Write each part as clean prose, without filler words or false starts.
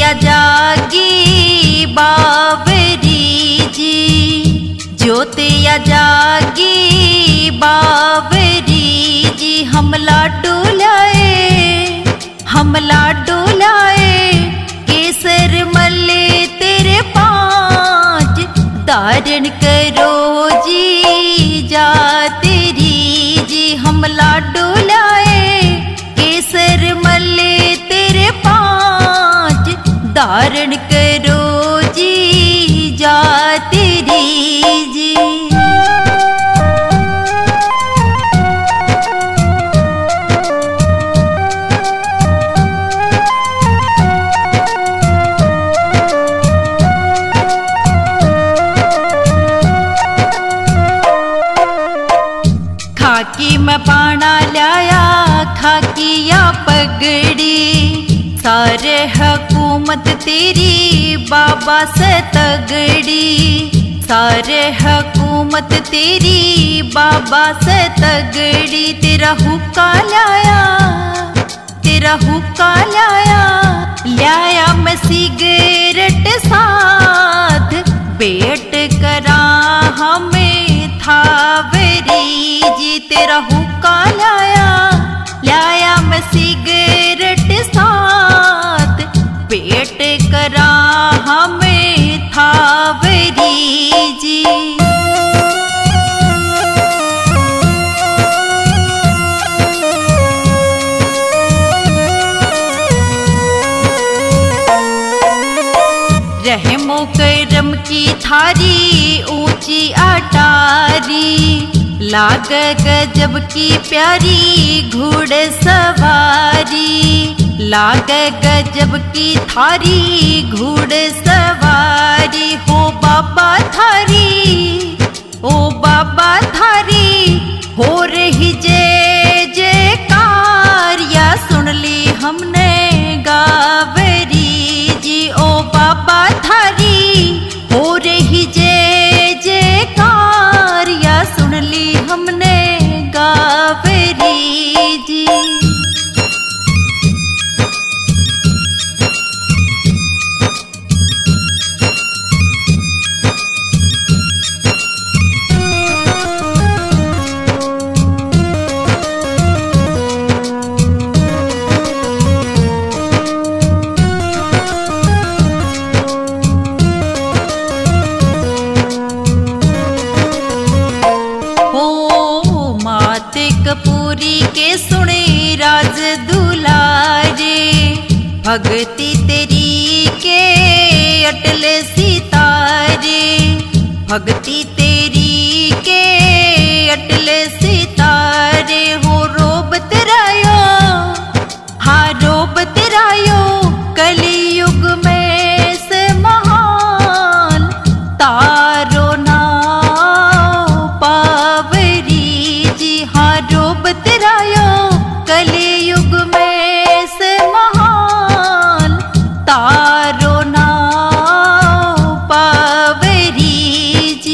ज्योतिया जागी बावरी जी, ज्योतिया जागी बावरी जी। हम लाडू लाए केसर मल्ले तेरे पाँच, धारण करो जी जा तेरी जी। हम लाडू लाए केसर मल्ले तेरे पाँच, धारण करो जी जा तेरी जी। खाकी में पाना लाया खाकिया पगड़ी, सारे हुकूमत तेरी बाबा से तगड़ी, सारे हुकूमत तेरी बाबा से तगड़ी। तेरा हुक्का लाया मैं सिगरेट साथ, बेट करा हमें थावरी जी। तेरा हुक्का लाया मैं सिगरेट साथ, पेट करा हमें थावरी जी। रहमो करम की थारी ऊंची अटारी, लाग गजब की प्यारी घोड़े सवारी, लाग गजब की थारी घोड़े सवारी। हो बाबा थारी हो रही जय जयकार, या सुन ली हमने गावरी जी। ओ बाबा थारी हो रही जय जयकार, या सुन ली हमने गावरी जी। कपूरी के सुने राज दुलारे, भगती तेरी के अटल सितारे, भगती तेरी के अटल सितारे। हो रोब तेरायो कलयुग में से महान, तारो नाम पावरी जी। हाँ रोब तेरायो कलयुग में से महान, तारो नाम पावरी जी।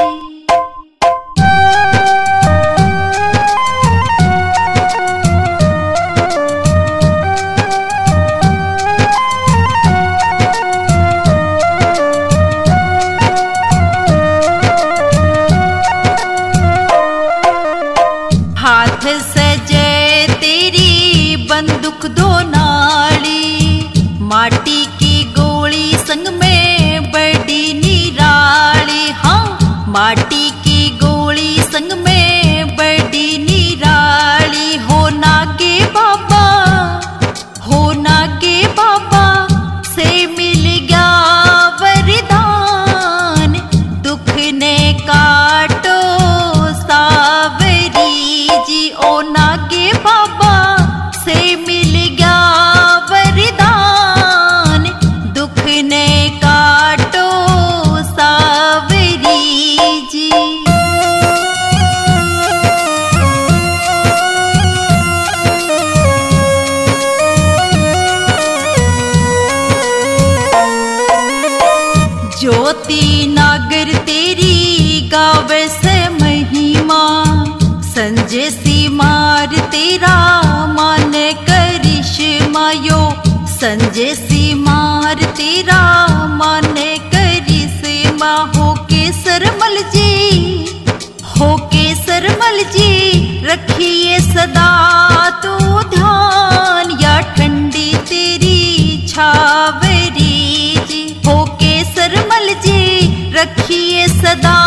हाथ सजे तेरी बंदूक दो नाली, माटी की गोली संग में बड़ी निराली। हाँ माटी की गोली संग में बड़ी निराली। हो नागे बाबा से मिल गया वरदान, दुख ने काटो सावरी जी। ओ नागे बाबा से मिल गया वरदान, दुख ने काटो सावरी जी। संजय सीमार तेरा मन करी से हो के सरमल जी रखिए सदा तो ध्यान या ठंडी तेरी छावरी जी हो के सरमल जी रखिए सदा